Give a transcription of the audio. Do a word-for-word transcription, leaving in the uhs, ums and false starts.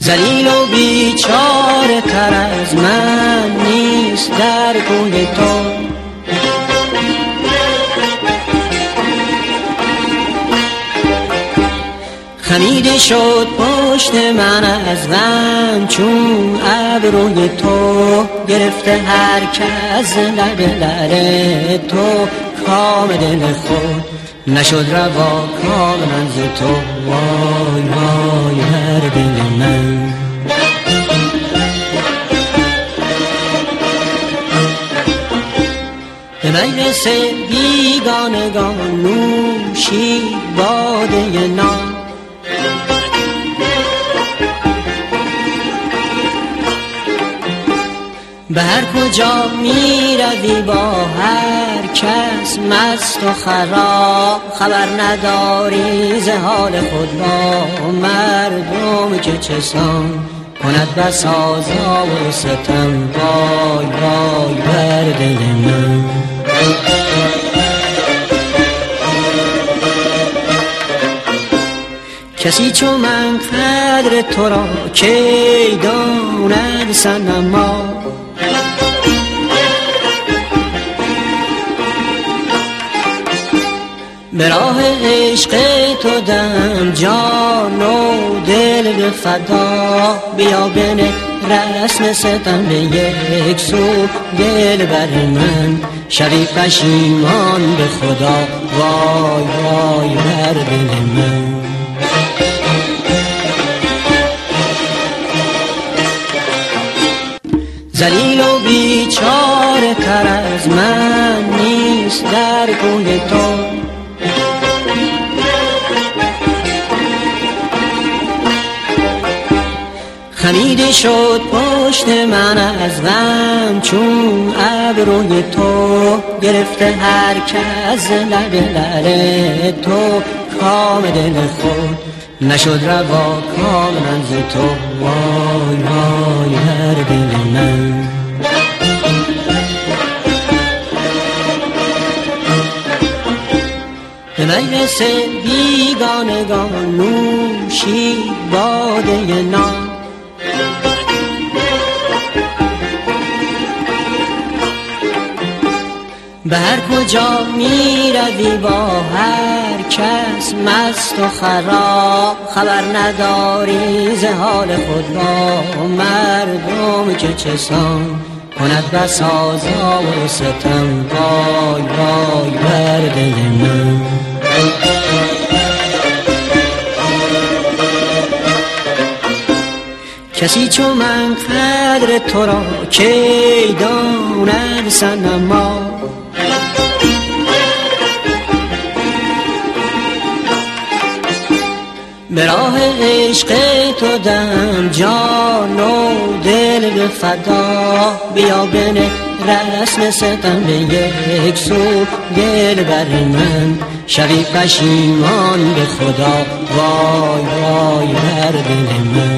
ذلیل و بیچاره تر از من نیست در کوی تو. خمیده شد پشت من از غم چون ابروی تو، گرفته هر کس لب لب تو، کام دل خود نشد روا کاملا ز تو. وای وای هر دل من. به مجلس بیگانگان نوشید باده ناب، به هر کجا می روی با هر کس مست و خراب، خبر نداری ز حال خود با مردم که چسان کند بس آزار و ستم. وای وای بر دل من. کسی چو من قدر تو را کی داند صنما، به راه عشق تو دم جان و دل به فدا. بیا بنه رسم ستم به یک سو دل بر من، شوی پشیمان به خدا. وای وای بر دل من. ذلیل و بیچاره تر از من نیست در کوی تو. خمیده شد پشت من از غم چون ابروی تو، گرفته هر کس لب لب تو، کام دل خود نشد روا کاملا ز تو. وای وای هر دل من. به مجلس بیگانگان نوشید باده ناب، به هر کجا می روی با هر کس مست و خراب، خبر نداری ز حال خود با مردم که چسان کند بس آزار و ستم. وای وای بر دل من. کسی چو من قدر تو را کی داند صنما، به راه عشق تو دم جان و دل به فدا. بیا بنه رسم ستم به یک سو دل بر من، شوی پشیمان به خدا. وای وای هر دل من.